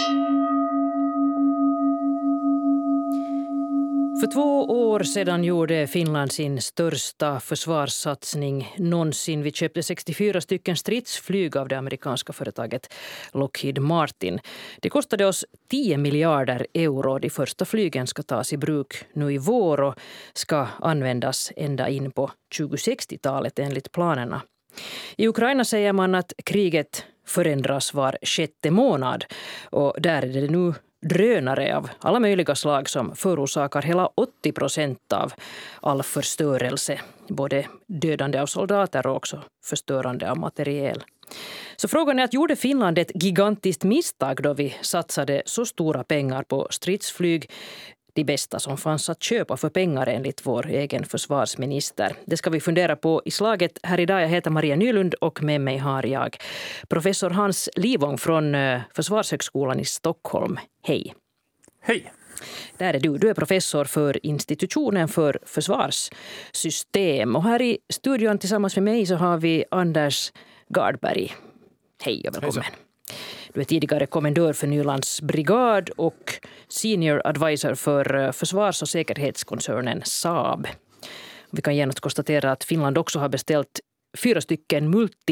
För 2 år sedan gjorde Finland sin största försvarssatsning någonsin. Vi köpte 64 stycken stridsflyg av det amerikanska företaget Lockheed Martin. Det kostade oss 10 miljarder euro. De första flygen ska tas i bruk nu i vår och ska användas ända in på 2060-talet enligt planerna. I Ukraina säger man att kriget förändras var 6:e månad och där är det nu drönare av alla möjliga slag som förorsakar hela 80% av all förstörelse. Både dödande av soldater och också förstörande av materiel. Så frågan är att gjorde Finland ett gigantiskt misstag då vi satsade så stora pengar på stridsflyg? De bästa som fanns att köpa för pengar enligt vår egen försvarsminister. Det ska vi fundera på i slaget här idag. Jag heter Maria Nylund och med mig har jag professor Hans Livång från Försvarshögskolan i Stockholm. Hej. Hej. Där är du. Du är professor för institutionen för försvarssystem. Och här i studion tillsammans med mig så har vi Anders Gardberg. Hej och välkommen. Hejsa. Du är tidigare kommendör för Nylands brigad och senior advisor för försvars- och säkerhetskoncernen Saab. Vi kan genast konstatera att Finland också har beställt 4 stycken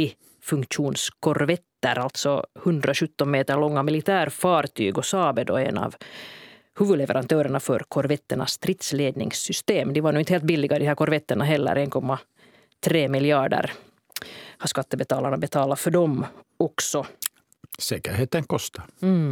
multifunktionskorvetter, alltså 117 meter långa militärfartyg, och Saab är då en av huvudleverantörerna för korvetternas stridsledningssystem. De var nog inte helt billiga de här korvetterna heller, 1,3 miljarder har skattebetalarna betalat för dem också. Säkerheten kostar.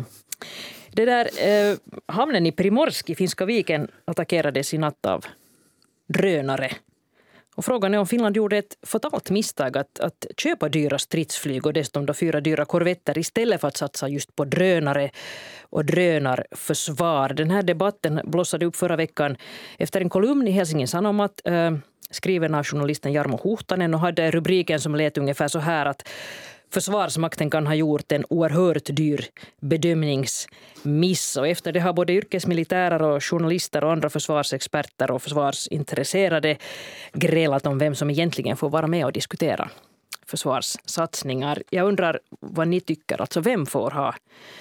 Det där hamnen i Primorski, Finska viken, attackerades i natt av drönare. Och frågan är om Finland gjorde ett fatalt misstag att köpa dyra stridsflyg och dessutom då 4 dyra korvetter istället för att satsa just på drönare och drönarförsvar. Den här debatten blossade upp förra veckan efter en kolumn i Helsingin Sanomat skriven av journalisten Jarmo Huhtanen och hade rubriken som lät ungefär så här att Försvarsmakten kan ha gjort en oerhört dyr bedömningsmiss. Och efter det har både yrkesmilitärer och journalister och andra försvarsexperter och försvarsintresserade grälat om vem som egentligen får vara med och diskutera försvarssatsningar. Jag undrar vad ni tycker. Alltså vem får ha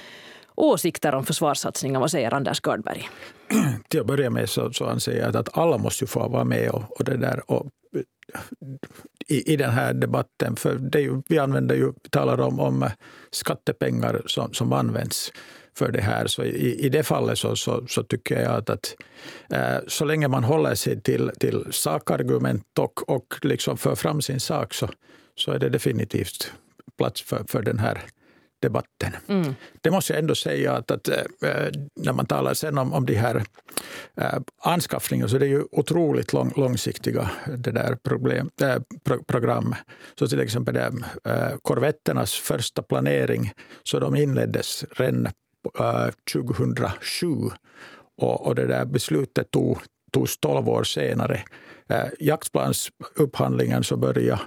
åsikter om försvarssatsningar? Vad säger Anders Gardberg? Till att börja med så anser jag att alla måste ju få vara med och det där och i den här debatten, för det är ju, vi talar om skattepengar som används för det här. Så i det fallet så tycker jag att så länge man håller sig till sakargument och liksom för fram sin sak så är det definitivt plats för den här debatten. Det måste jag ändå säga att när man talar sen om de här anskaffningar så det är ju otroligt långsiktiga det där program. Så till exempel korvetternas första planering så de inleddes redan 2007 och det där beslutet togs 12 år senare. Jaktplansupphandlingen så började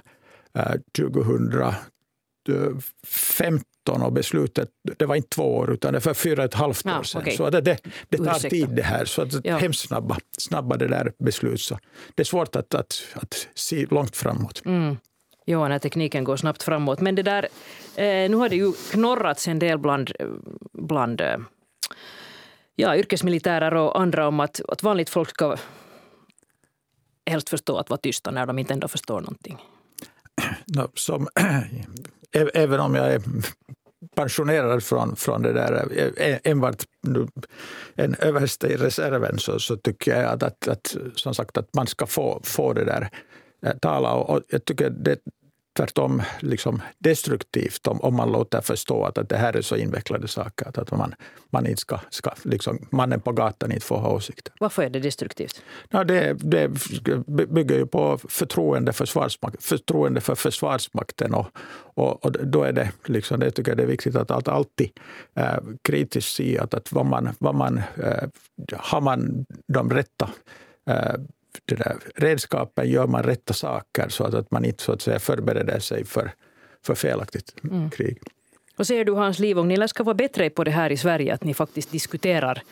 2015 och beslutet, det var inte 2 år utan det var 4,5 år sedan. Okay. Så det tar tid det här. Så att hemskt snabba det där beslut. Så det är svårt att se långt framåt. Ja, när tekniken går snabbt framåt. Men det där, nu har det ju knorrats en del bland yrkesmilitärer och andra om att vanligt folk ska helst förstå att vara tysta när de inte ändå förstår någonting. Även om jag är pensionerad från det där enbart en överste i reserven så tycker jag att som sagt att man ska få det där tala och jag tycker det tvärtom liksom destruktivt om man låter förstå att det här är så invecklade saker att man inte ska liksom, mannen på gatan inte får ha åsikter. Varför är det destruktivt? Ja, det bygger ju på förtroende för försvarsmakten och då är det liksom, det tycker jag det är viktigt att alltid kritiskt se att vad man har man de rätta det där redskapen, gör man rätta saker så att man inte så att säga förbereder sig för felaktigt krig. Och säger du Hans Livång, ni ska vara bättre på det här i Sverige att ni faktiskt diskuterar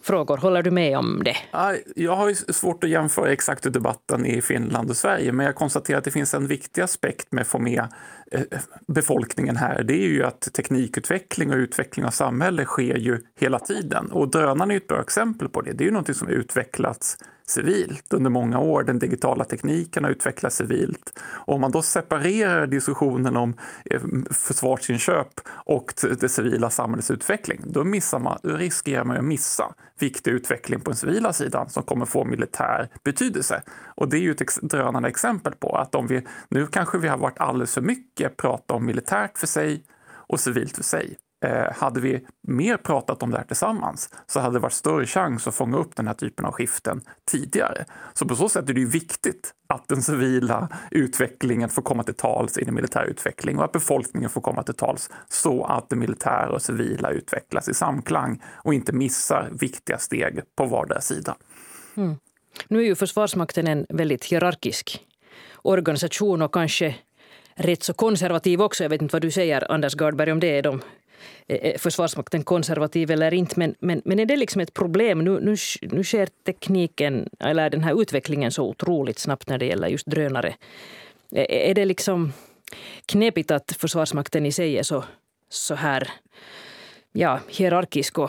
frågor. Håller du med om det? Jag har ju svårt att jämföra exakt debatten i Finland och Sverige, men jag konstaterar att det finns en viktig aspekt med att få med befolkningen här. Det är ju att teknikutveckling och utveckling av samhälle sker ju hela tiden. Och drönarna är ett bra exempel på det. Det är ju något som har utvecklats civilt under många år. Den digitala tekniken har utvecklats civilt. Och om man då separerar diskussionen om försvarsinköp och det civila samhällets utveckling, då riskerar man att missa viktig utveckling på den civila sidan som kommer få militär betydelse. Och det är ju ett drönande exempel på att nu kanske vi har varit alldeles för mycket prata om militärt för sig och civilt för sig. Hade vi mer pratat om det här tillsammans så hade det varit större chans att fånga upp den här typen av skiften tidigare. Så på så sätt är det ju viktigt att den civila utvecklingen får komma till tals i den militära utvecklingen och att befolkningen får komma till tals så att det militära och civila utvecklas i samklang och inte missar viktiga steg på vardera sida. Mm. Nu är ju Försvarsmakten en väldigt hierarkisk organisation och kanske rätt så konservativ också. Jag vet inte vad du säger, Anders Gardberg, om det är Försvarsmakten konservativ eller inte. Men är det liksom ett problem? Nu sker tekniken eller den här utvecklingen så otroligt snabbt när det gäller just drönare. Är det liksom knepigt att Försvarsmakten i sig är så här hierarkisk? Och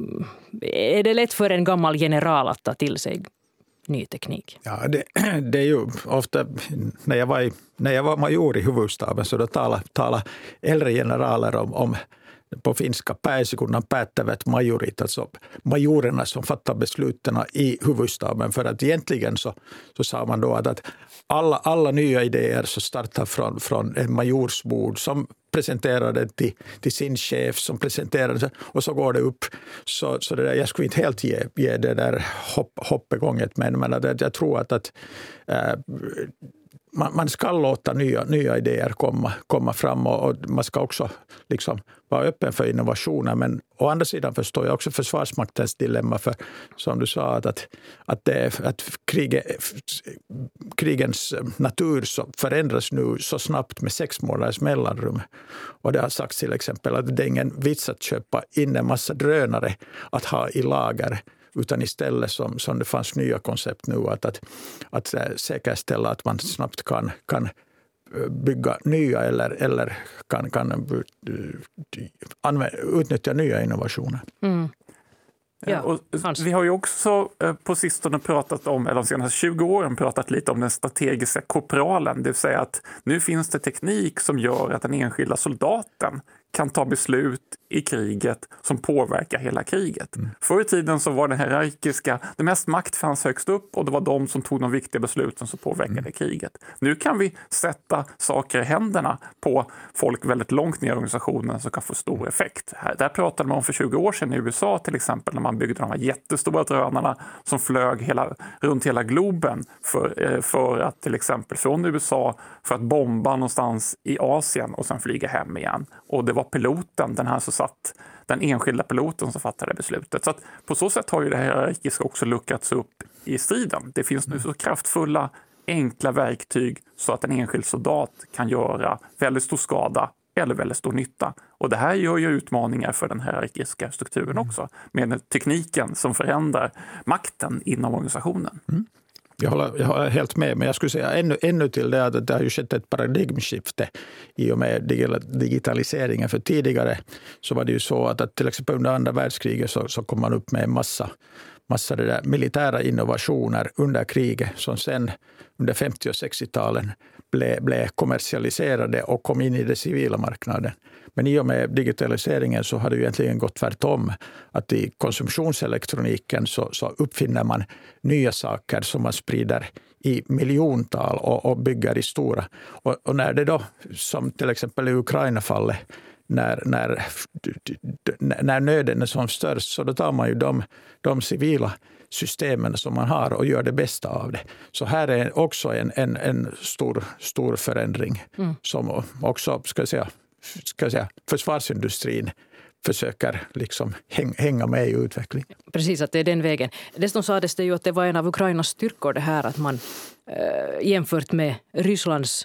är det lätt för en gammal general att ta till sig ny teknik? Ja, det är ju ofta när jag var major i huvudstaben så då talade äldre generaler om på finska pääsikunnan päättävät majorit, alltså majorerna som fattar besluten i huvudstaben. För att egentligen så sa man då att alla nya idéer så startar från en majorsbord som presenterade till sin chef som presenterade och så går det upp. Så det där, jag skulle inte helt ge det där hoppegånget, men att jag tror att man ska låta nya idéer komma fram och man ska också liksom vara öppen för innovationer. Men å andra sidan förstår jag också Försvarsmaktens dilemma, för som du sa att krigens natur så förändras nu så snabbt med 6 månaders mellanrum. Och det har sagts till exempel att det är ingen vits att köpa in en massa drönare att ha i lager, utan istället som det fanns nya koncept nu att säkerställa att man snabbt kan bygga nya eller kan utnyttja nya innovationer. Mm. Ja, och vi har ju också på sistone pratat om, eller de senaste 20 åren pratat lite om den strategiska korpralen. Det vill säga att nu finns det teknik som gör att den enskilda soldaten kan ta beslut i kriget som påverkar hela kriget. Förr i tiden så var den hierarkiska, det mest makt fanns högst upp och det var de som tog de viktiga besluten som påverkade kriget. Nu kan vi sätta saker i händerna på folk väldigt långt ner i organisationen som kan få stor effekt. Där pratade man om för 20 år sedan i USA till exempel, när man byggde de här jättestora drönarna som flög runt hela globen för att till exempel från USA för att bomba någonstans i Asien och sen flyga hem igen. Och det var piloten, den enskilda piloten som fattade beslutet. Så att på så sätt har ju det här hierarkiska också luckrats upp i striden. Det finns nu så kraftfulla, enkla verktyg så att en enskild soldat kan göra väldigt stor skada eller väldigt stor nytta. Och det här gör ju utmaningar för den hierarkiska strukturen också, med tekniken som förändrar makten inom organisationen. Mm. Jag håller helt med, men jag skulle säga ännu till det att det har ju skett ett paradigmskifte i och med digitaliseringen. För tidigare så var det ju så att till exempel under andra världskriget så kom man upp med en massa det där militära innovationer under kriget som sen under 50- och 60-talen blev kommersialiserade och kom in i den civila marknaden. Men i och med digitaliseringen så har det ju egentligen gått tvärtom. Att i konsumtionselektroniken så uppfinner man nya saker som man sprider i miljontal och bygger i stora. Och när det då, som till exempel i Ukraina-fallet, när nöden är som störst, så då tar man ju de civila systemen som man har och gör det bästa av det. Så här är också en stor förändring som också ska jag säga, försvarsindustrin försöker liksom hänga med i utvecklingen. Precis, att det är den vägen. Dessutom sades det ju att det var en av Ukrainas styrkor det här att man jämfört med Rysslands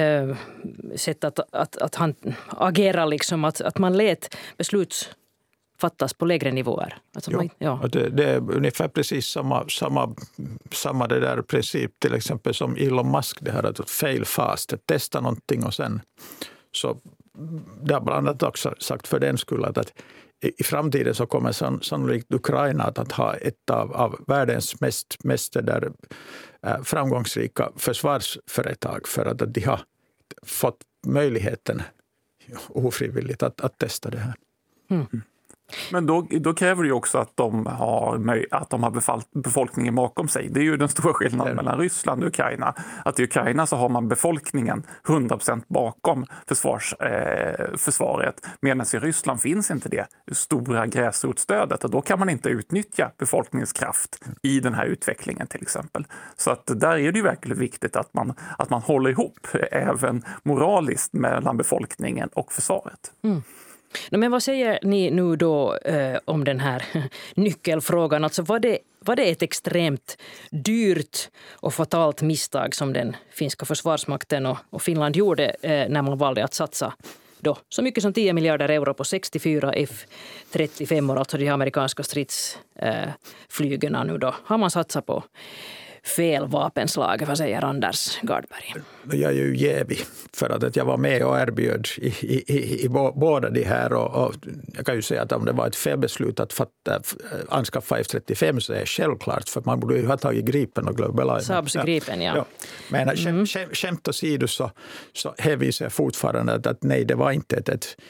sätt att han agerar liksom, att man lät fattas på lägre nivåer. Alltså det är ungefär precis samma det där princip till exempel som Elon Musk, det här att fail fast, att testa någonting och sen så det har bland annat också sagt för den skull att i framtiden så kommer sannolikt Ukraina att ha ett av världens mest där, framgångsrika försvarsföretag för att de har fått möjligheten ofrivilligt att testa det här. Mm. Men då kräver det ju också att de har befolkningen bakom sig. Det är ju den stora skillnaden mellan Ryssland och Ukraina. Att i Ukraina så har man befolkningen 100% bakom försvaret. Medan i Ryssland finns inte det stora gräsrotstödet. Och då kan man inte utnyttja befolkningens kraft i den här utvecklingen till exempel. Så att där är det ju verkligen viktigt att man håller ihop även moraliskt mellan befolkningen och försvaret. Mm. Men vad säger ni nu då om den här nyckelfrågan? Alltså var det ett extremt dyrt och fatalt misstag som den finska försvarsmakten och Finland gjorde när man valde att satsa då så mycket som 10 miljarder euro på 64 F-35, alltså de amerikanska stridsflygerna nu då? Har man satsat på fel vapenslag? Vad säger Anders Gardberg? Jag är ju jävig för att jag var med och erbjöd i båda de här och jag kan ju säga att om det var ett felbeslut att anskaffa F-35 så är det självklart för man borde ju ha tagit Gripen och Global Eye. Saabs Gripen, ja. Men skämt åsido så hänvisar jag fortfarande att nej, det var inte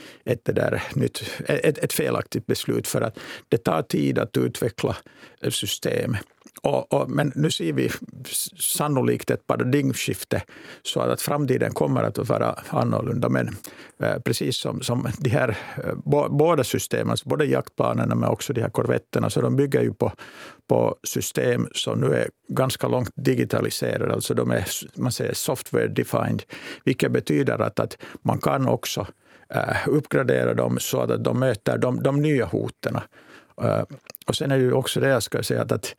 ett felaktigt beslut för att det tar tid att utveckla system. Men nu ser vi sannolikt ett paradigmskifte så att framtiden kommer att vara annorlunda. Men precis som de här båda systemen, både jaktplanerna men också de här korvetterna, så de bygger ju på system som nu är ganska långt digitaliserade. Alltså de är, man säger, software defined, vilket betyder att man kan också uppgradera dem så att de möter de nya hoten. Och sen är det ju också det jag ska säga att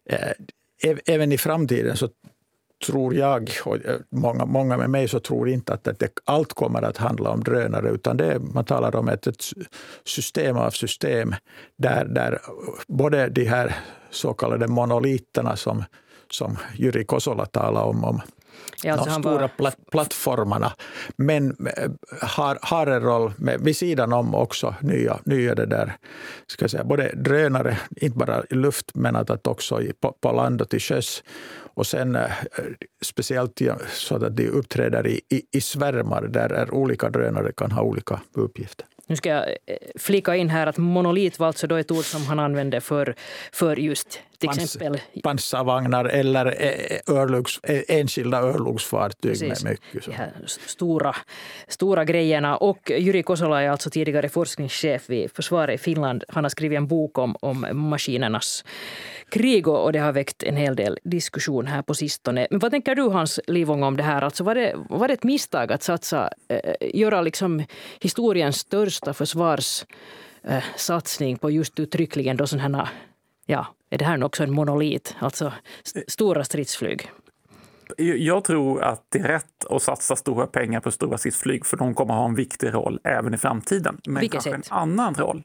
även i framtiden så tror jag och många med mig så tror inte att allt kommer att handla om drönare utan man talar om ett system av system där både de här så kallade monoliterna som Jyri Kosola talade om de stora plattformarna men har en roll vid sidan om också nya det där, ska jag säga, både drönare, inte bara i luft men att också på land och till sjöss och sen speciellt så att de uppträder i svärmar där olika drönare kan ha olika uppgifter. Nu ska jag flika in här att monolit var alltså då ett ord som han använde för just till exempel pansarvagnar eller enskilda örlogsfartyg med mycket. Så. Stora grejerna. Och Jyri Kosola är alltså tidigare forskningschef vid försvaret i Finland. Han har skrivit en bok om maskinernas krig och det har väckt en hel del diskussion här på sistone. Men vad tänker du, Hans Livång, om det här? Alltså var det ett misstag att göra liksom historiens största försvarssatsning på just uttryckligen då sådana här, är det här också en monolit, alltså stora stridsflyg? Jag tror att det är rätt att satsa stora pengar på stora stridsflyg för de kommer att ha en viktig roll även i framtiden. Men vilket kanske sätt? En annan roll.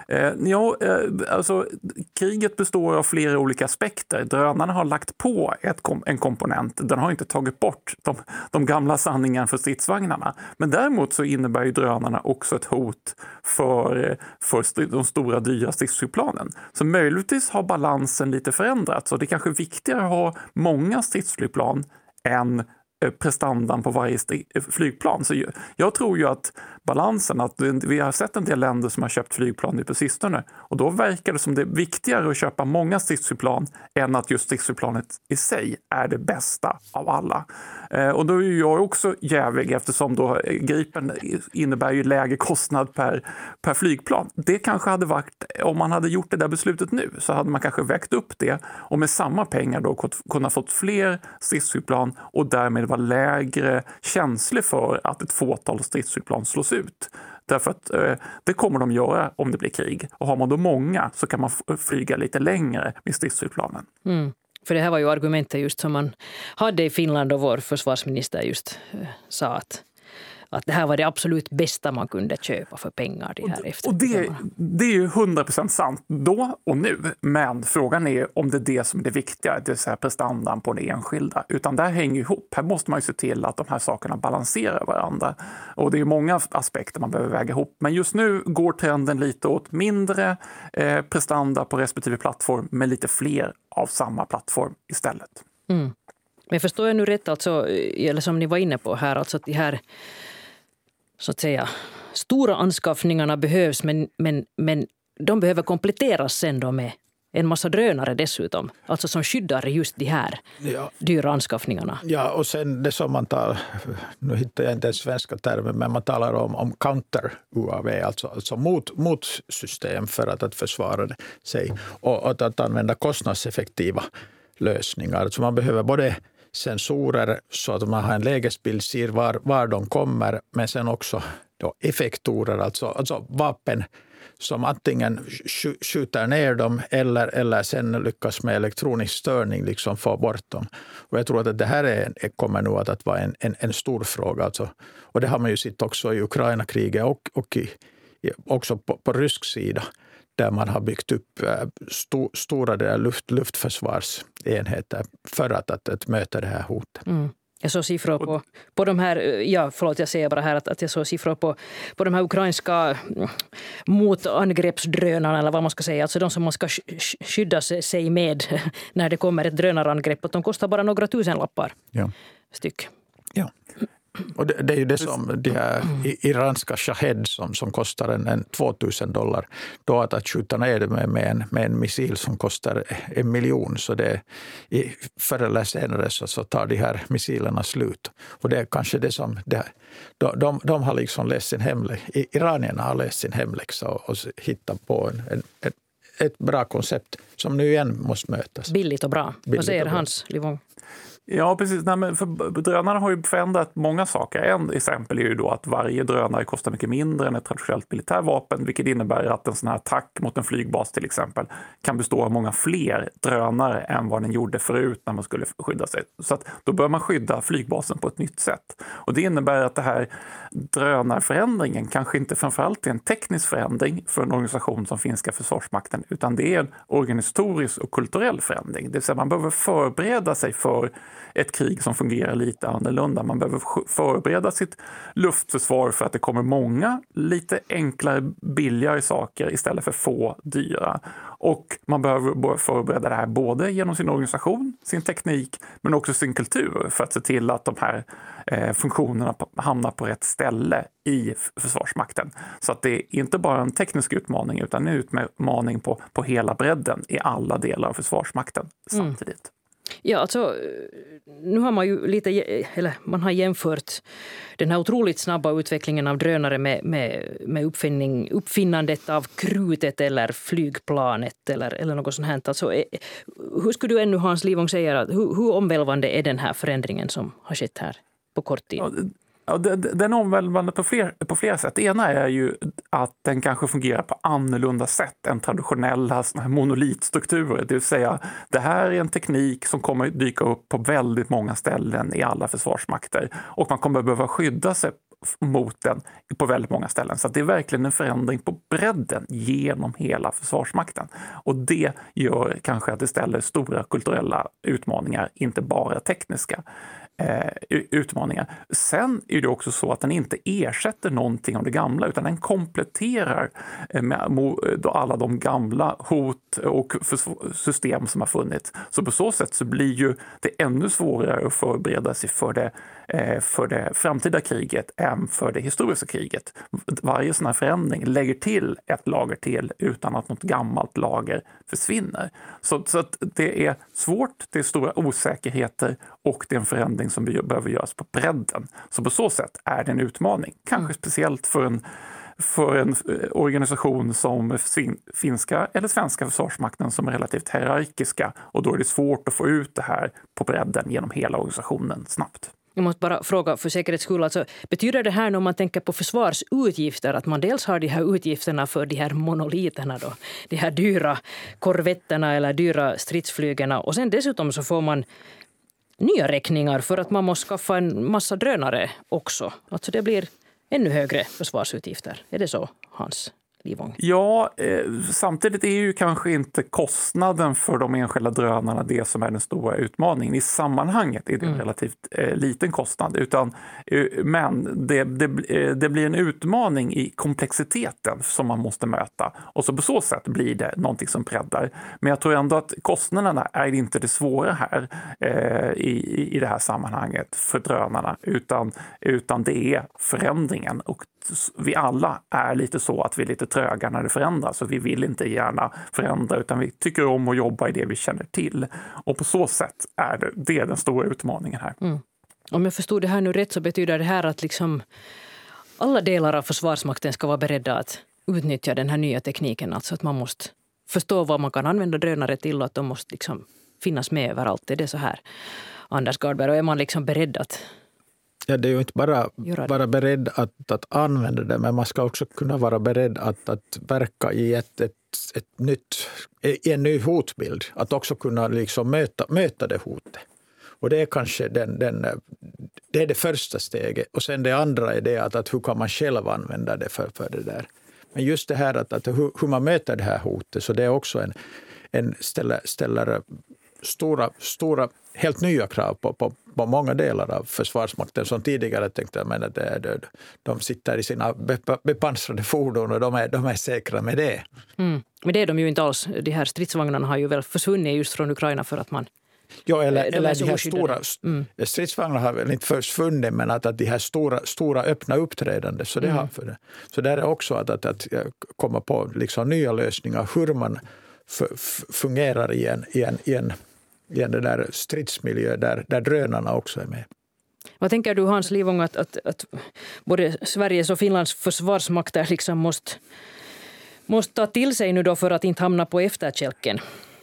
Alltså, kriget består av flera olika aspekter. Drönarna har lagt på en komponent. Den har inte tagit bort de gamla sanningarna för stridsvagnarna. Men däremot så innebär ju drönarna också ett hot för de stora dyra stridsflygplanen. Så möjligtvis har balansen lite förändrats och det är kanske viktigare att ha många stridsflygplan än prestandan på varje flygplan. Så jag tror ju att balansen, att vi har sett en del länder som har köpt flygplan nu på sistone och då verkar det som det är viktigare att köpa många stridsflygplan än att just stridsflygplanet i sig är det bästa av alla. Och då är jag också jävig eftersom då Gripen innebär ju lägre kostnad per flygplan. Det kanske hade varit, om man hade gjort det där beslutet nu så hade man kanske vägt upp det och med samma pengar då kunnat fått fler stridsflygplan och därmed vara lägre känslig för att ett fåtal stridsflygplan slås ut. Därför att det kommer de göra om det blir krig. Och har man då många så kan man flyga lite längre med stridsflygplanen. Mm. För det här var ju argumentet just som man hade i Finland och vår försvarsminister just sa att det här var det absolut bästa man kunde köpa för pengar. Och det är ju 100% sant då och nu. Men frågan är om det är det som är det viktiga, det vill säga prestandan på det enskilda. Utan det här hänger ihop. Här måste man ju se till att de här sakerna balanserar varandra. Och det är många aspekter man behöver väga ihop. Men just nu går trenden lite åt mindre prestanda på respektive plattform med lite fler av samma plattform istället. Mm. Men förstår jag nu rätt, alltså, eller som ni var inne på här, alltså att de här så att säga stora anskaffningarna behövs, men de behöver kompletteras sen då med en massa drönare dessutom, alltså som skyddar just de här dyra anskaffningarna. Ja, och sen det som man tar, nu hittar jag inte den svenska termen, men man talar om counter-UAV, alltså motsystem för att försvara sig och att använda kostnadseffektiva lösningar. Alltså man behöver både sensorer så att man har en lägesbild, ser var de kommer, men sen också då effektorer, alltså vapen som antingen skjuter ner dem eller sen lyckas med elektronisk störning liksom få bort dem. Och jag tror att det här kommer nog att vara en stor fråga. Alltså. Och det har man ju sett också i Ukraina-kriget och också på rysk sida, där man har byggt upp stora luftförsvarsenheter för att möta det här hotet. Mm. Jag såg siffror på de här, jag säger bara här att jag såg siffror på de här ukrainska motangreppsdrönarna, eller vad man ska säga, alltså de som man ska skydda sig med när det kommer ett drönarangrepp, att de kostar bara några tusenlappar styck. Ja. Och det är ju det som de här iranska Shahed som kostar en $2,000 då att skjuta ner det med en missil som kostar 1 miljon. Så det förr eller senare så tar de här missilerna slut. Och det är kanske det som de har liksom läst sin hemläxa. Iranierna har läst sin hemläxa och hittat på ett bra koncept som nu igen måste mötas. Billigt och bra. Vad säger Hans Livong? Ja, precis. Nej, men för drönarna har ju förändrat många saker. En exempel är ju då att varje drönare kostar mycket mindre än ett traditionellt militärvapen, vilket innebär att en sån här attack mot en flygbas till exempel kan bestå av många fler drönare än vad den gjorde förut när man skulle skydda sig. Så att då bör man skydda flygbasen på ett nytt sätt. Och det innebär att det här drönarförändringen kanske inte framförallt är en teknisk förändring för en organisation som finska försvarsmakten, utan det är en organisatorisk och kulturell förändring. Det vill säga man behöver förbereda sig för ett krig som fungerar lite annorlunda. Man behöver förbereda sitt luftförsvar för att det kommer många lite enklare, billigare saker istället för få dyra. Och man behöver förbereda det här både genom sin organisation, sin teknik, men också sin kultur för att se till att de här funktionerna hamnar på rätt ställe i Försvarsmakten. Så att det är inte bara en teknisk utmaning utan en utmaning på hela bredden i alla delar av Försvarsmakten samtidigt. Ja, alltså nu har man ju man har jämfört den här otroligt snabba utvecklingen av drönare med uppfinnandet av krutet eller flygplanet eller något sånt här. Alltså, hur skulle du ännu, Hans Livong, säga att hur omvälvande är den här förändringen som har skett här på kort tid? Ja, den är omvälvande på flera sätt. Det ena är ju att den kanske fungerar på annorlunda sätt än traditionella monolitstrukturer. Det vill säga, det här är en teknik som kommer dyka upp på väldigt många ställen i alla försvarsmakter. Och man kommer behöva skydda sig mot den på väldigt många ställen. Så det är verkligen en förändring på bredden genom hela Försvarsmakten. Och det gör kanske att det ställer stora kulturella utmaningar, inte bara tekniska utmaningar. Sen är det också så att den inte ersätter någonting av det gamla utan den kompletterar med alla de gamla hot och system som har funnits. Så på så sätt så blir ju det ännu svårare att förbereda sig för det framtida kriget än för det historiska kriget. Varje sån här förändring lägger till ett lager till utan att något gammalt lager försvinner. Så att det är svårt, det är stora osäkerheter och det är en förändring som behöver göras på bredden. Så på så sätt är det en utmaning. Kanske speciellt för en organisation som finska eller svenska försvarsmakten som är relativt hierarkiska, och då är det svårt att få ut det här på bredden genom hela organisationen snabbt. Jag måste bara fråga för säkerhets skull, alltså, betyder det här när man tänker på försvarsutgifter att man dels har de här utgifterna för de här monoliterna då, de här dyra korvetterna eller dyra stridsflygerna, och sen dessutom så får man nya räkningar för att man måste skaffa en massa drönare också. Alltså det blir ännu högre försvarsutgifter. Är det så, Hans Livång? Ja, samtidigt är ju kanske inte kostnaden för de enskilda drönarna det som är den stora utmaningen. I sammanhanget är det en relativt liten kostnad. Men det blir en utmaning i komplexiteten som man måste möta. Och så på så sätt blir det någonting som breddar. Men jag tror ändå att kostnaderna är inte det svåra här i det här sammanhanget för drönarna. Utan det är förändringen. Och vi alla är lite så att vi är lite tröga när det förändras. Så vi vill inte gärna förändra utan vi tycker om att jobba i det vi känner till. Och på så sätt är det den stora utmaningen här. Om jag förstod det här nu rätt så betyder det här att liksom alla delar av Försvarsmakten ska vara beredda att utnyttja den här nya tekniken. Alltså att man måste förstå vad man kan använda drönare till och att de måste liksom finnas med överallt. Det är så här, Anders Gardberg. Och är man liksom beredd att... Ja, det är ju inte bara vara beredd att använda det, men man ska också kunna vara beredd att verka i en ny hotbild. Att också kunna liksom möta det hotet. Och det är kanske det är det första steget. Och sen det andra är det att hur kan man själv använda det för det där. Men just det här att hur man möter det här hotet, så det är också ställer stora helt nya krav på många delar av Försvarsmakten som tidigare tänkte att de sitter i sina bepansrade fordon och de är säkra med det. Men det är de ju inte alls. De här stridsvagnarna har ju väl försvunnit just från Ukraina för att man... Ja, eller de här stora stridsvagnar har väl inte försvunnit, men att de här stora öppna uppträdande, så det har för det. Så där är också att komma på liksom nya lösningar hur man fungerar i en det där stridsmiljö där drönarna också är med. Vad tänker du, Hans Livång, att både Sveriges och Finlands försvarsmakter liksom måste ta till sig nu då för att inte hamna på efterkälken?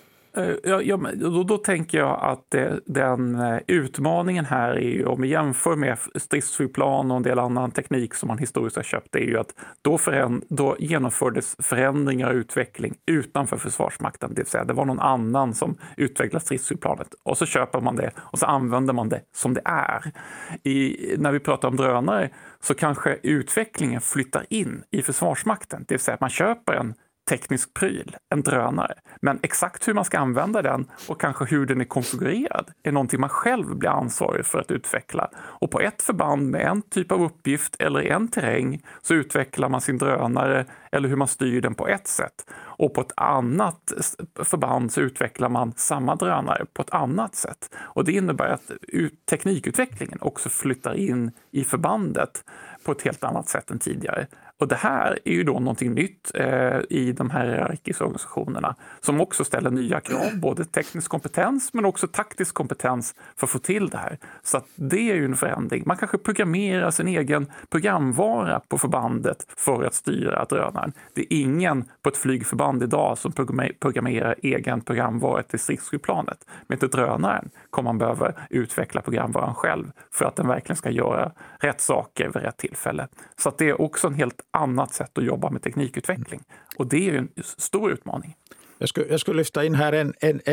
Då tänker jag att den utmaningen här är ju, om vi jämför med stridsflygplan och en del annan teknik som man historiskt har köpt, det är ju att då genomfördes förändringar och utveckling utanför Försvarsmakten. Det vill säga det var någon annan som utvecklade stridsflygplanet och så köper man det och så använder man det som det är. När vi pratar om drönare så kanske utvecklingen flyttar in i Försvarsmakten. Det vill säga att man köper en teknisk pryl, en drönare. Men exakt hur man ska använda den och kanske hur den är konfigurerad är någonting man själv blir ansvarig för att utveckla. Och på ett förband med en typ av uppgift eller i en terräng så utvecklar man sin drönare eller hur man styr den på ett sätt. Och på ett annat förband så utvecklar man samma drönare på ett annat sätt. Och det innebär att teknikutvecklingen också flyttar in i förbandet på ett helt annat sätt än tidigare. Och det här är ju då någonting nytt i de här hierarkiska organisationerna som också ställer nya krav, både teknisk kompetens men också taktisk kompetens för att få till det här. Så att det är ju en förändring. Man kanske programmerar sin egen programvara på förbandet för att styra drönaren. Det är ingen på ett flygförband idag som programmerar egen programvara till stridsflygplanet. Men till drönaren kommer man behöva utveckla programvaran själv för att den verkligen ska göra rätt saker vid rätt tillfälle. Så att det är också en helt annat sätt att jobba med teknikutveckling. Och det är ju en stor utmaning. Jag skulle lyfta in här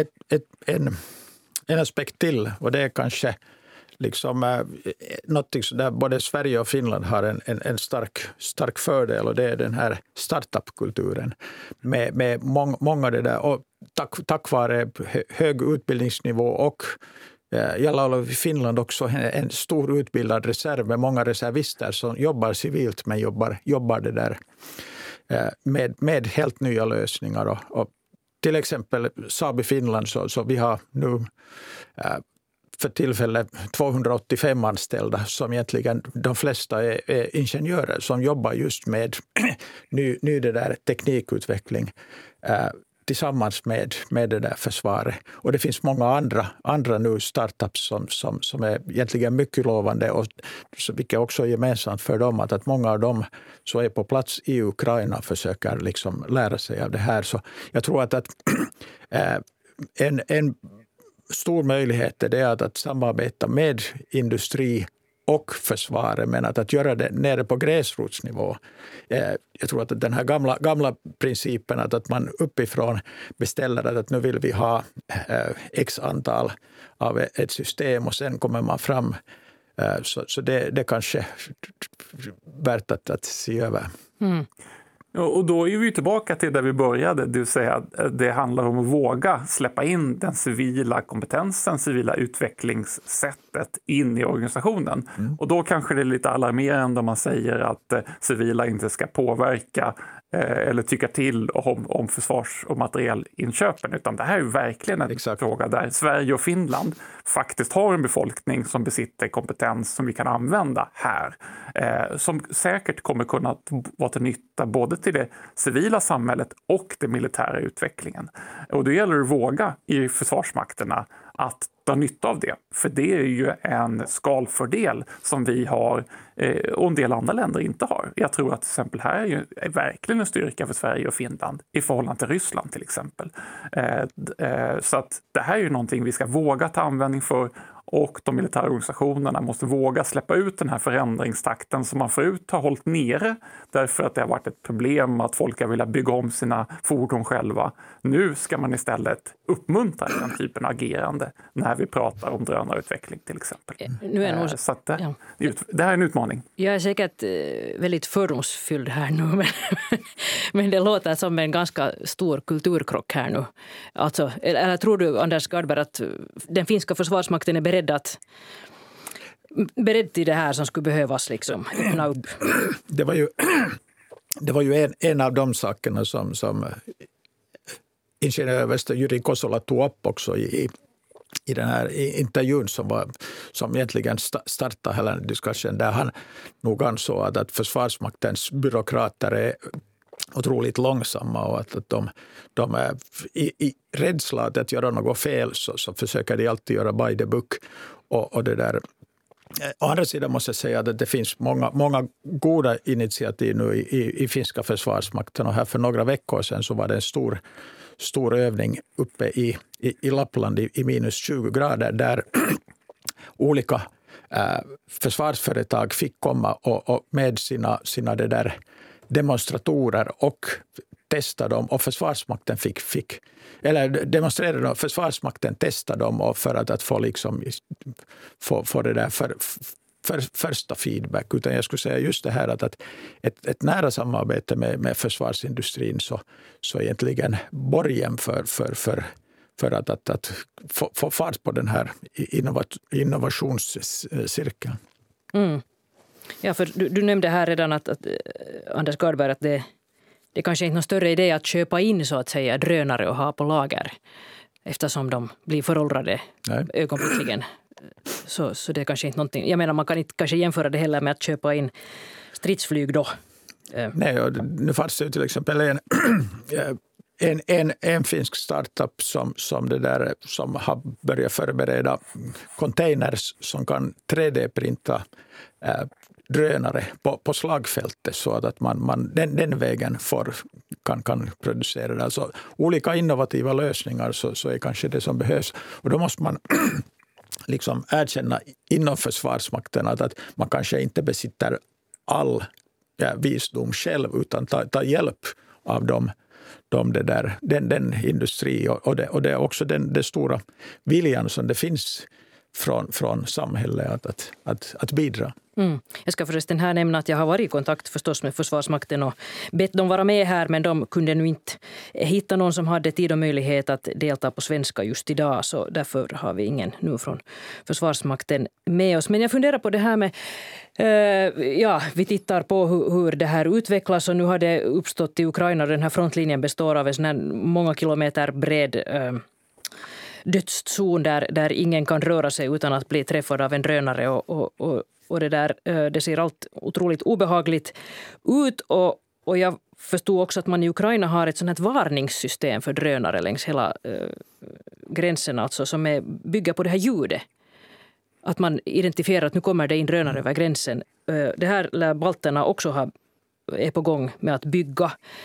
en aspekt till, och det är kanske liksom något där både Sverige och Finland har en stark fördel, och det är den här startup-kulturen med många det där, och tack vare hög utbildningsnivå och i Finland också en stor utbildad reserv med många reservister som jobbar civilt men jobbar det där med helt nya lösningar. Och till exempel Saab i Finland så vi har nu för tillfället 285 anställda som egentligen de flesta är ingenjörer som jobbar just med ny det där teknikutveckling tillsammans med det där försvaret. Och det finns många andra nu startups som är egentligen mycket lovande, och vilket också är gemensamt för dem att många av dem så är på plats i Ukraina och försöker liksom lära sig av det här. Så jag tror att en stor möjlighet är det att samarbeta med industri och försvaret, men att göra det nere på gräsrotsnivå. Jag tror att den här gamla principen att man uppifrån beställer att nu vill vi ha x antal av ett system och sen kommer man fram, så det kanske är värt att se över. Mm. Och då är vi tillbaka till där vi började, det vill säga att det handlar om att våga släppa in den civila kompetensen, civila utvecklingssättet in i organisationen. Mm. Och då kanske det är lite alarmerande om man säger att civila inte ska påverka eller tycka till om försvars- och materielinköpen, utan det här är verkligen en fråga där Sverige och Finland faktiskt har en befolkning som besitter kompetens som vi kan använda här, som säkert kommer kunna vara till nytta både till det civila samhället och den militära utvecklingen. Och då gäller det att våga i försvarsmakterna att dra nytta av det. För det är ju en skalfördel som vi har och en del andra länder inte har. Jag tror att till exempel här är verkligen en styrka för Sverige och Finland i förhållande till Ryssland till exempel. Så att det här är ju någonting vi ska våga ta användning för, och de militära organisationerna måste våga släppa ut den här förändringstakten som man förut har hållit nere därför att det har varit ett problem att folk har velat bygga om sina fordon själva. Nu ska man istället uppmuntra den typen av agerande när vi pratar om drönarutveckling till exempel. Nu är nog, så att det här är en utmaning. Jag är säkert väldigt fördomsfylld här nu, men det låter som en ganska stor kulturkrock här nu. Alltså, eller tror du, Anders Gardberg, att den finska försvarsmakten är beredd till det här som skulle behövas liksom öppna upp? Det var ju en av de sakerna som ingenjöröverste Jyri Kosola tog upp också i den här intervjun som egentligen startade hela diskussionen, där han nog ansåg att försvarsmaktens byråkrater är otroligt långsamma och att de är i rädsla att göra något fel så försöker de alltid göra by the book. Och det där. Å andra sidan måste jag säga att det finns många goda initiativ nu i finska försvarsmakten, och här för några veckor sedan så var det en stor övning uppe i Lappland i minus 20 grader där olika försvarsföretag fick komma och med sina det där demonstratorer och testa dem, och försvarsmakten fick eller demonstrera dem, försvarsmakten testa dem och för att få liksom få det där för första feedback, utan jag skulle säga just det här att ett nära samarbete med försvarsindustrin så egentligen borgen för att få fart på den här innovationscirkeln. Mm. Ja, för du nämnde här redan att Anders Gardberg, att det kanske inte är någon större idé att köpa in så att säga drönare och ha på lager eftersom de blir föråldrade ögonblickligen. Så det är kanske inte någonting. Jag menar, man kan inte kanske jämföra det heller med att köpa in stridsflyg då. Nej, och nu fanns det till exempel en finsk startup som har börjat förbereda containers som kan 3D-printa drönare på slagfältet så att man den vägen kan producera det. Alltså olika innovativa lösningar så är kanske det som behövs. Och då måste man liksom erkänna inom försvarsmakten att man kanske inte besitter all visdom själv, utan ta hjälp av den industri och det är också den stora viljan som det finns från samhället att bidra. Mm. Jag ska förresten här nämna att jag har varit i kontakt förstås med Försvarsmakten och bett dem vara med här, men de kunde nu inte hitta någon som hade tid och möjlighet att delta på svenska just idag, så därför har vi ingen nu från Försvarsmakten med oss. Men jag funderar på det här med vi tittar på hur det här utvecklas, och nu har det uppstått i Ukraina. Den här frontlinjen består av en sån här många kilometer bred dödszon där ingen kan röra sig utan att bli träffad av en drönare, och det ser allt otroligt obehagligt ut, och jag förstod också att man i Ukraina har ett sånt här varningssystem för drönare längs hela gränsen, alltså som bygger på det här ljudet. Att man identifierar att nu kommer det in drönare över gränsen. Det här lär balterna också är på gång med att bygga.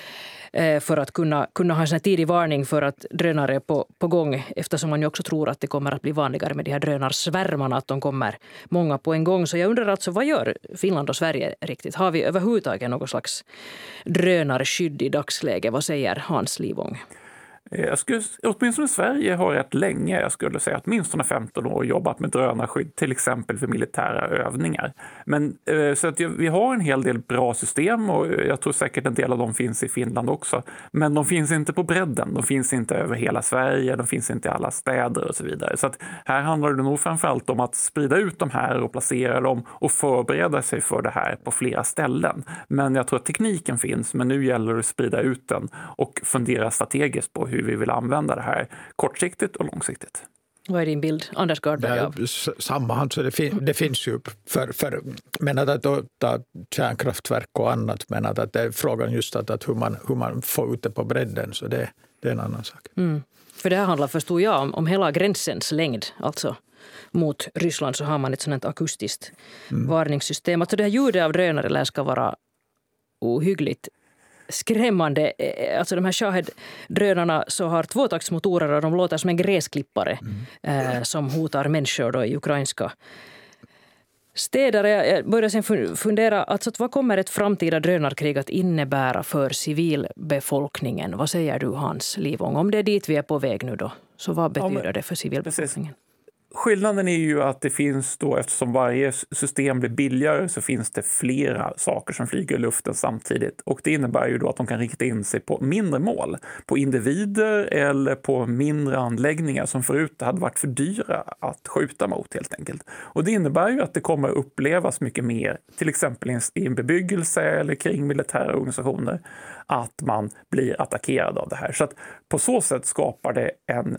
för att kunna ha en sån här tidig varning för att drönare är på gång, eftersom man ju också tror att det kommer att bli vanligare med de här drönarsvärmarna, att de kommer många på en gång. Så jag undrar alltså, vad gör Finland och Sverige riktigt? Har vi överhuvudtaget något slags drönarskydd i dagsläget? Vad säger Hans Livång? Åtminstone Sverige har rätt länge, jag skulle säga åtminstone 15 år, jobbat med drönarskydd, till exempel för militära övningar. Men, så att vi har en hel del bra system och jag tror säkert en del av dem finns i Finland också. Men de finns inte på bredden, de finns inte över hela Sverige, de finns inte i alla städer och så vidare. Så att här handlar det nog framförallt om att sprida ut de här och placera dem och förbereda sig för det här på flera ställen. Men jag tror att tekniken finns, men nu gäller det att sprida ut den och fundera strategiskt på hur vi vill använda det här kortsiktigt och långsiktigt. Vad är din bild, Anders Gardberg? Samma, så det finns ju men att ta kärnkraftverk och annat, men att det är frågan just att hur man får ut det på bredden, så det är en annan sak. För det här handlar, förstod jag, om hela gränsens längd, alltså mot Ryssland så har man ett sådant akustiskt varningssystem. Alltså det här ljudet av drönare lär ska vara ohyggligt skrämmande. Alltså de här Shahed-drönarna så har tvåtaktsmotorer och de låter som en gräsklippare som hotar människor då i ukrainska städer. Jag började sen fundera, alltså, vad kommer ett framtida drönarkrig att innebära för civilbefolkningen? Vad säger du, Hans Livång? Om det är dit vi är på väg nu då, så vad betyder det för civilbefolkningen? Precis. Skillnaden är ju att det finns då, eftersom varje system blir billigare, så finns det flera saker som flyger i luften samtidigt. Och det innebär ju då att de kan rikta in sig på mindre mål, på individer eller på mindre anläggningar som förut hade varit för dyra att skjuta mot helt enkelt. Och det innebär ju att det kommer upplevas mycket mer, till exempel i en bebyggelse eller kring militära organisationer, att man blir attackerad av det här. Så att på så sätt skapar det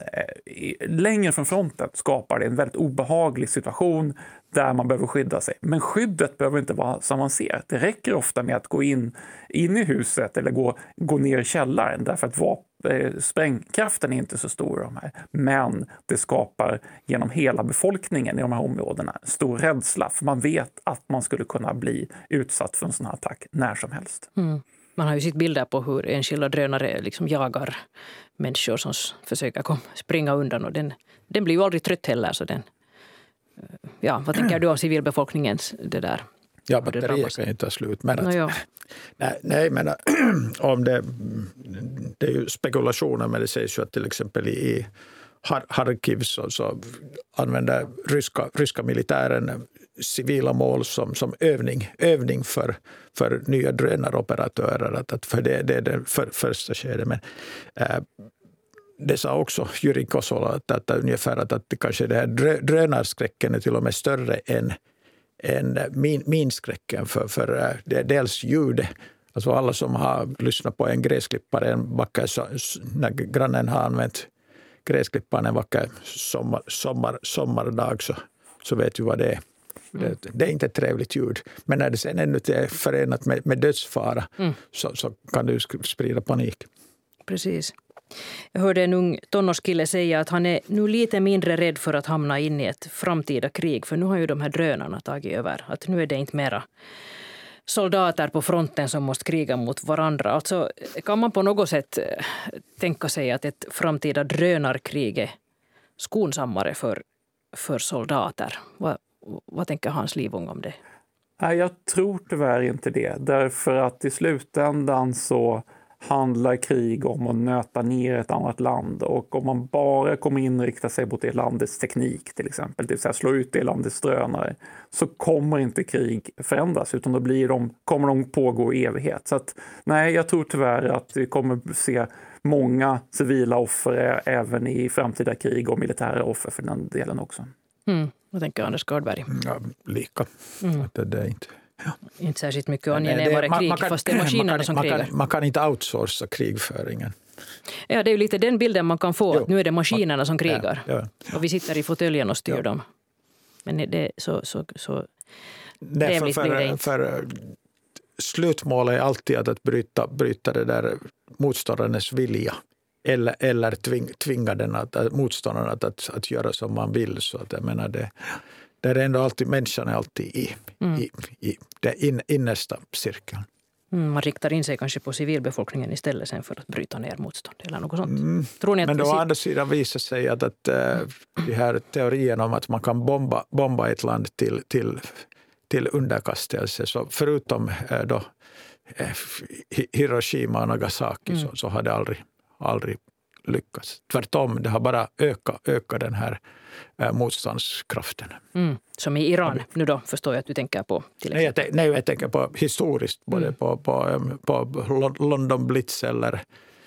längre från fronten skapar det en väldigt obehaglig situation där man behöver skydda sig. Men skyddet behöver inte vara så avancerat. Det räcker ofta med att gå in i huset eller gå ner i källaren, därför att sprängkraften är inte så stor i de här. Men det skapar genom hela befolkningen i de här områdena stor rädsla, för man vet att man skulle kunna bli utsatt för en sån här attack när som helst. Man har ju sett bilder på hur enskilda drönare liksom jagar människor som försöker springa undan, och den blir ju aldrig trött heller. Så vad tänker du om civilbefolkningens det där? Ja, batterier kan ju ta slut. Men men om det är ju spekulationer, men det sägs ju att till exempel i Harkiv så använder ryska militären civila mål som övning för nya drönaroperatörer, för det är det första skedet. Men det sa också Jyri Kosola att ungefär att kanske det här drönarskräcken är till och med större än minskräcken, för det är dels ljudet. Alltså alla som har lyssnat på en gräsklippare när grannen har använt gräsklipparen en vacker sommardag, så vet ju vad det är. Det är inte ett trevligt ljud. Men när det sen ännu är förenat med dödsfara så kan det ju sprida panik. Precis. Jag hörde en ung tonårskille säga att han är nu lite mindre rädd för att hamna in i ett framtida krig, för nu har ju de här drönarna tagit över. Att nu är det inte mera soldater på fronten som måste kriga mot varandra. Alltså, kan man på något sätt tänka sig att ett framtida drönarkrig är skonsammare för soldater? Vad tänker Hans Livång om det? Nej, jag tror tyvärr inte det. Därför att i slutändan så handlar krig om att nöta ner ett annat land. Och om man bara kommer inrikta sig mot det landets teknik till exempel, det vill säga slå ut det landets drönare, så kommer inte krig förändras, utan då kommer de pågå i evighet. Så att, nej, jag tror tyvärr att vi kommer se många civila offer även i framtida krig, och militära offer för den delen också. Vad tänker Anders Gardberg? Ja, lika. Det är inte... Ja. Inte särskilt mycket angenämare krig, fast det är maskinerna som krigar. Man kan inte outsourca krigföringen. Ja, det är ju lite den bilden man kan få, att nu är det maskinerna som krigar. Ja. Och vi sitter i fåtöljen och styr dem. Men det är så trevligt blir det inte. För slutmålet är alltid att bryta det där motståndarens vilja. Eller tvinga motståndaren att göra som man vill. Så att jag menar det är ändå alltid, människan är alltid i den innersta cirkeln. Man riktar in sig kanske på civilbefolkningen istället sen för att bryta ner motstånd eller något sånt. Tror ni att men å andra sidan visar sig att de här teorierna om att man kan bomba ett land till underkastelse, så förutom då Hiroshima och Nagasaki så har det aldrig lyckats. Tvärtom, det har bara ökat den här motståndskraften. Som i Iran nu då, förstår jag att du tänker på. Nej, jag tänker på historiskt, både på London Blitz eller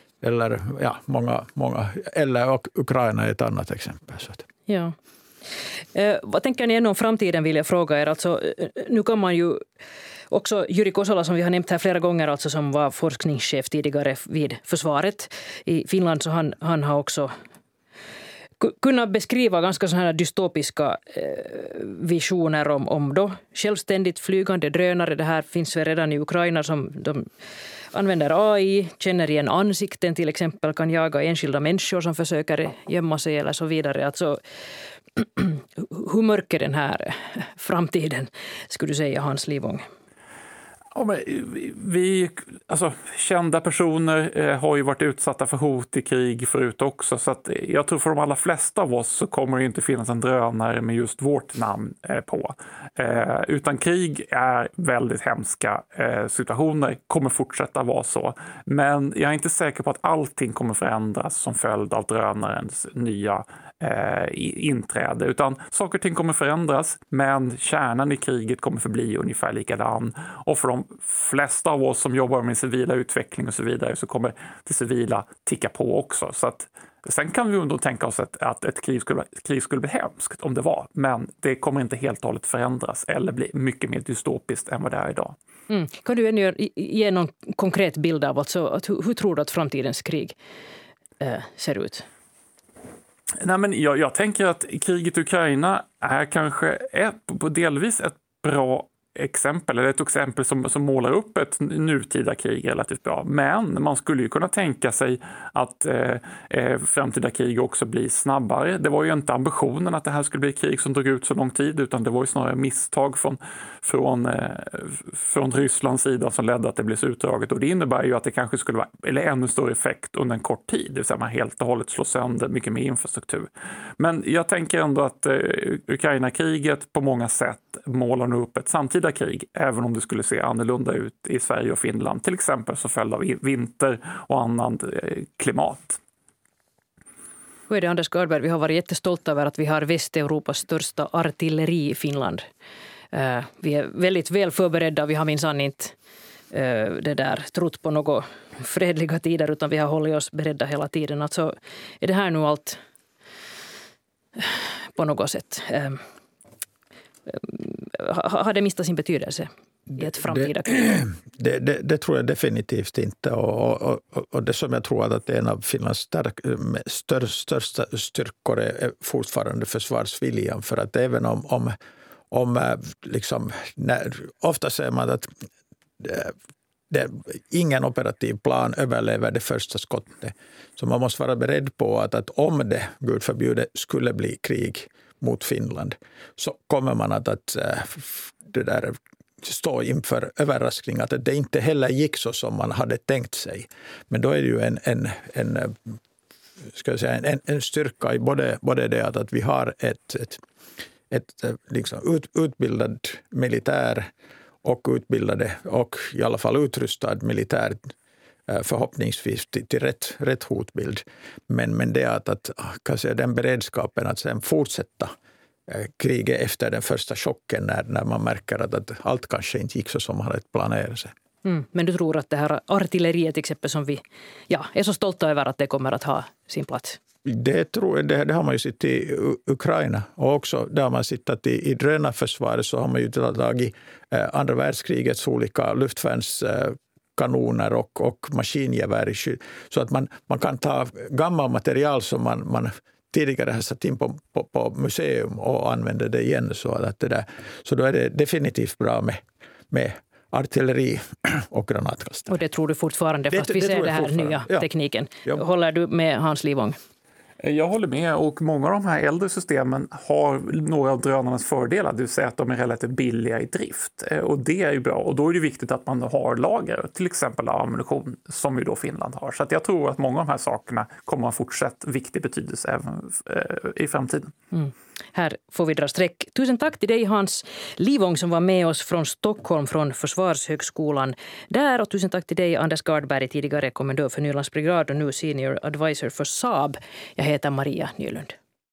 många, eller Ukraina är ett annat exempel. Så att. Ja. Vad tänker ni om framtiden, vill jag fråga er. Alltså, nu kan man ju också Jyri Kosola, som vi har nämnt här flera gånger, alltså som var forskningschef tidigare vid försvaret i Finland, så han har också kunnat beskriva ganska sådana här dystopiska visioner om då självständigt flygande drönare. Det här finns väl redan i Ukraina, som de använder AI, känner igen ansikten till exempel, kan jaga enskilda människor som försöker gömma sig eller så vidare. Alltså, hur mörk är den här framtiden, skulle du säga, Hans Livång? Ja, men kända personer har ju varit utsatta för hot i krig förut också, så att jag tror för de allra flesta av oss så kommer det inte finnas en drönare med just vårt namn på. Utan krig är väldigt hemska situationer, kommer fortsätta vara så. Men jag är inte säker på att allting kommer förändras som följd av drönarens nya inträde, utan saker och ting kommer förändras, men kärnan i kriget kommer förbli ungefär likadan. Och för de flesta av oss som jobbar med civila utveckling och så vidare, så kommer det civila ticka på också. Så att, sen kan vi ändå tänka oss att ett krig skulle bli hemskt om det var, men det kommer inte helt och hållet förändras eller bli mycket mer dystopiskt än vad det är idag. Kan du ännu ge någon konkret bild av hur tror du att framtidens krig ser ut? Nej, men jag tänker att kriget i Ukraina är kanske delvis ett bra exempel, eller ett exempel som målar upp ett nutida krig relativt bra. Men man skulle ju kunna tänka sig att framtida krig också blir snabbare. Det var ju inte ambitionen att det här skulle bli ett krig som drog ut så lång tid, utan det var ju snarare misstag från Rysslands sida som ledde att det blev så utdraget. Och det innebär ju att det kanske skulle vara ännu större effekt under en kort tid, det vill säga man helt och hållet slår sönder mycket mer infrastruktur. Men jag tänker ändå att Ukraina-kriget på många sätt målar nu upp ett samtidigt krig, även om det skulle se annorlunda ut i Sverige och Finland, till exempel som följd av vinter och annan klimat. Hur är det, Anders Gardberg? Vi har varit jättestolta över att vi har Västeuropas största artilleri i Finland. Vi är väldigt väl förberedda. Vi har minsann inte trott på något fredliga tider, utan vi har hållit oss beredda hela tiden. Alltså, är det här nu allt på något sätt? Har det mistat sin betydelse i ett framtida krig? Det tror jag definitivt inte. Och det som jag tror att det är en av Finlands största styrkor är fortfarande försvarsviljan. För att även om liksom, ofta säger man att ingen operativ plan överlever det första skottet. Så man måste vara beredd på att om det, Gud förbjude, skulle bli krig mot Finland, så kommer man att stå inför överraskning att det inte heller gick så som man hade tänkt sig. Men då är det ju en styrka i både det att vi har ett liksom utbildad militär och utbildade och i alla fall utrustad militär, förhoppningsvis till rätt hotbild. Men det att kanske den beredskapen att sen fortsätta kriget efter den första chocken när man märker att allt kanske inte gick så som man hade planerat sig. Men du tror att det här artilleriet exempel som vi är så stolta över att det kommer att ha sin plats? Det har man ju sett i Ukraina, och också där man sittat i drönarförsvaret så har man ju tagit andra världskrigets olika luftvärnskanoner och maskingevär, så att man kan ta gammal material som man tidigare har satt in på museum och använder det igen. Så då är det definitivt bra med artilleri och granatkastare. Och det tror du fortfarande, fast vi ser det här nya tekniken. Ja. Håller du med Hans Livång? Jag håller med, och många av de här äldre systemen har några av drönarnas fördelar, det vill säga att de är relativt billiga i drift. Och det är ju bra, och då är det viktigt att man har lager, till exempel ammunition, som ju då Finland har. Så att jag tror att många av de här sakerna kommer att fortsätta viktig betydelse även i framtiden. Här får vi dra streck. Tusen tack till dig Hans Livång som var med oss från Stockholm från Försvarshögskolan där, och tusen tack till dig Anders Gardberg, tidigare kommendör för Nylands brigad och nu senior advisor för Saab. Jag heter Maria Nylund.